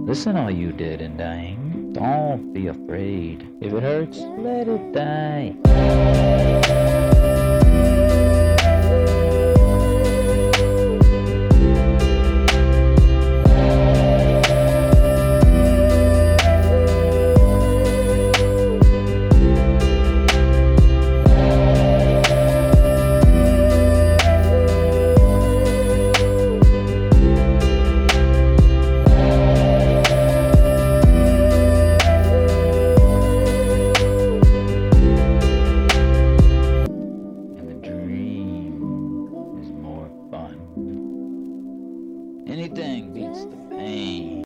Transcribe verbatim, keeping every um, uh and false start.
Listen, all you dead and dying. Don't be afraid. If it hurts, let it die.